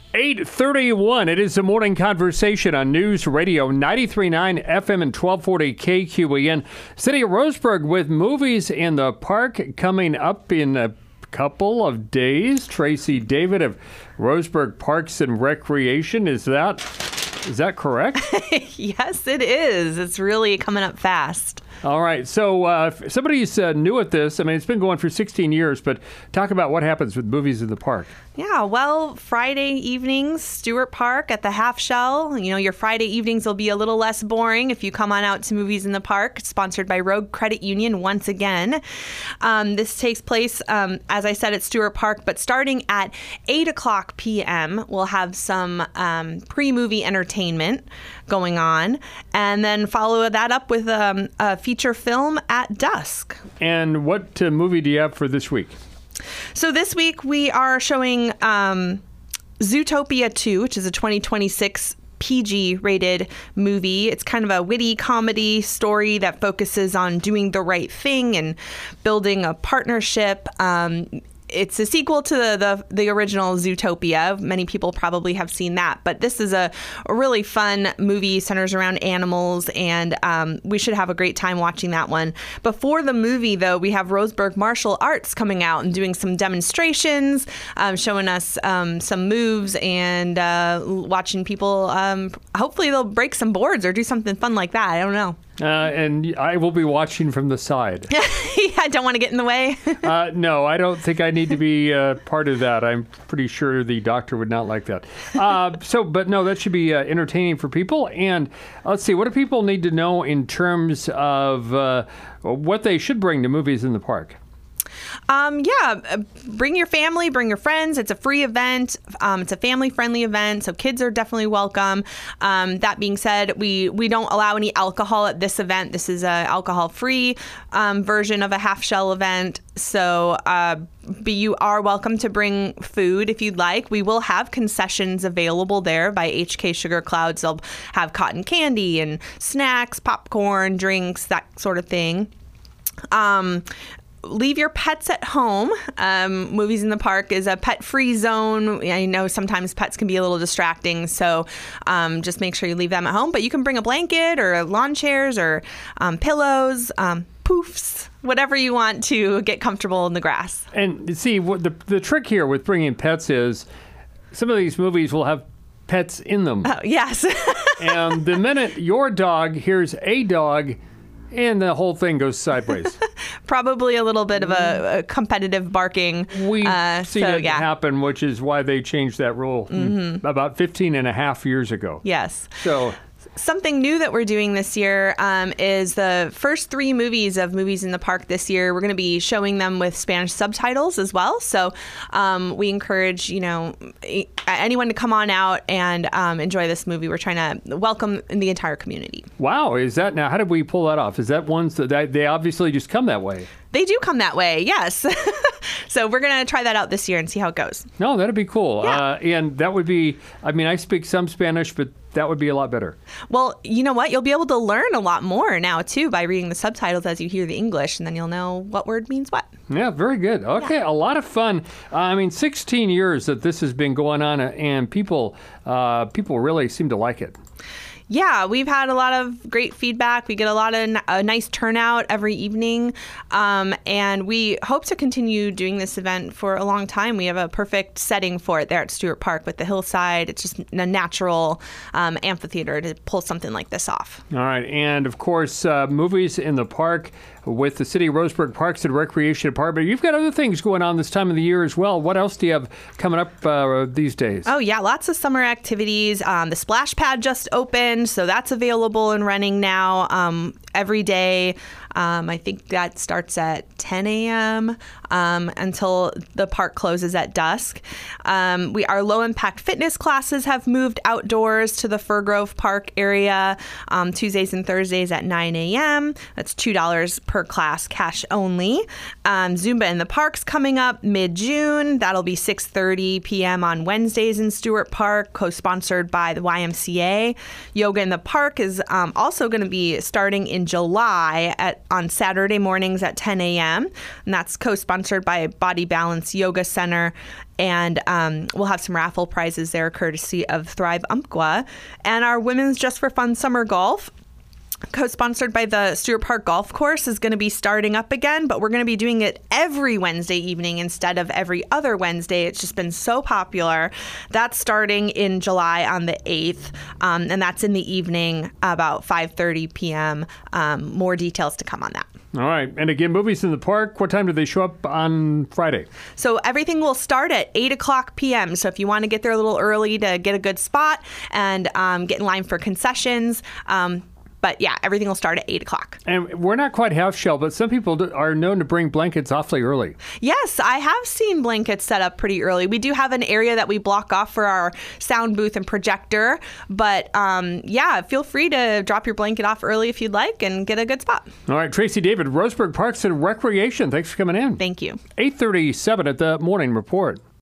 8:31. It is the morning conversation on News Radio 93.9 FM and 1240 KQEN. City of Roseburg with movies in the park coming up in a couple of days. Tracy David of Roseburg Parks and Recreation. Is that correct? Yes, it is. It's really coming up fast. All right. So if somebody's new at this. I mean, it's been going for 16 years, but talk about what happens with movies in the park. Yeah, well, Friday evenings, Stewart Park at the Half Shell. You know, your Friday evenings will be a little less boring if you come on out to Movies in the Park, sponsored by Rogue Credit Union once again. This takes place, as I said, at Stewart Park, but starting at 8 o'clock p.m., we'll have some pre-movie entertainment going on, and then follow that up with a feature film at dusk. And what movie do you have for this week? So this week we are showing Zootopia 2, which is a 2026 PG-rated movie. It's kind of a witty comedy story that focuses on doing the right thing and building a partnership. It's a sequel to the original Zootopia. Many people probably have seen that, but this is a really fun movie, centers around animals, and we should have a great time watching that one. Before the movie, though, we have Roseburg Martial Arts coming out and doing some demonstrations, showing us some moves, and watching people. Hopefully they'll break some boards or do something fun like that. I don't know. And I will be watching from the side. I don't want to get in the way. No, I don't think I need to be part of that. I'm pretty sure the doctor would not like that. But no, that should be entertaining for people. And let's see, what do people need to know in terms of what they should bring to Movies in the Park? Bring your family, bring your friends. It's a free event. It's a family-friendly event, so kids are definitely welcome. That being said, we don't allow any alcohol at this event. This is an alcohol-free version of a half-shell event, so but you are welcome to bring food if you'd like. We will have concessions available there by HK Sugar Clouds. They'll have cotton candy and snacks, popcorn, drinks, that sort of thing. Leave your pets at home. Movies in the Park is a pet-free zone. I know sometimes pets can be a little distracting, so just make sure you leave them at home. But you can bring a blanket or lawn chairs or pillows, poofs, whatever you want to get comfortable in the grass. And see, what the trick here with bringing pets is some of these movies will have pets in them. Oh, yes. And the minute your dog hears a dog, and the whole thing goes sideways. Probably a little bit of a competitive barking. We've seen it happen, which is why they changed that rule about 15 and a half years ago. Yes. So something new that we're doing this year is the first 3 movies of Movies in the Park this year. We're going to be showing them with Spanish subtitles as well. So we encourage, anyone to come on out and enjoy this movie. We're trying to welcome the entire community. Wow. Now, how did we pull that off? Is that ones that they obviously just come that way? They do come that way, yes. So we're going to try that out this year and see how it goes. No, that'd be cool. Yeah. And that would be, I speak some Spanish, but that would be a lot better. Well, you know what? You'll be able to learn a lot more now, too, by reading the subtitles as you hear the English, and then you'll know what word means what. Yeah, very good. Okay, yeah. A lot of fun. 16 years that this has been going on, and people really seem to like it. Yeah, we've had a lot of great feedback. We get a lot of a nice turnout every evening, and we hope to continue doing this event for a long time. We have a perfect setting for it there at Stewart Park with the hillside. It's just a natural amphitheater to pull something like this off. All right, and of course, Movies in the Park with the City of Roseburg Parks and Recreation Department. You've got other things going on this time of the year as well. What else do you have coming up these days? Oh, yeah, lots of summer activities. The splash pad just opened, so that's available and running now every day. I think that starts at 10 a.m. Until the park closes at dusk. Our low-impact fitness classes have moved outdoors to the Fir Grove Park area Tuesdays and Thursdays at 9 a.m. That's $2 per class, cash only. Zumba in the Park's coming up mid-June. That'll be 6:30 p.m. on Wednesdays in Stewart Park, co-sponsored by the YMCA. Yoga in the Park is also going to be starting in July at on Saturday mornings at 10 a.m. And that's co-sponsored by Body Balance Yoga Center. And we'll have some raffle prizes there courtesy of Thrive Umpqua. And our Women's Just for Fun Summer Golf, co-sponsored by the Stewart Park Golf Course, is going to be starting up again, but we're going to be doing it every Wednesday evening instead of every other Wednesday. It's just been so popular. That's starting in July on the 8th, and that's in the evening about 5:30 p.m. More details to come on that. All right. And again, Movies in the Park, what time do they show up on Friday? So everything will start at 8 o'clock p.m. So if you want to get there a little early to get a good spot and get in line for concessions, but yeah, everything will start at 8 o'clock. And we're not quite half shell, but some people are known to bring blankets awfully early. Yes, I have seen blankets set up pretty early. We do have an area that we block off for our sound booth and projector. But yeah, feel free to drop your blanket off early if you'd like and get a good spot. All right, Tracy David, Roseburg Parks and Recreation. Thanks for coming in. Thank you. 8:37 at the Morning Report.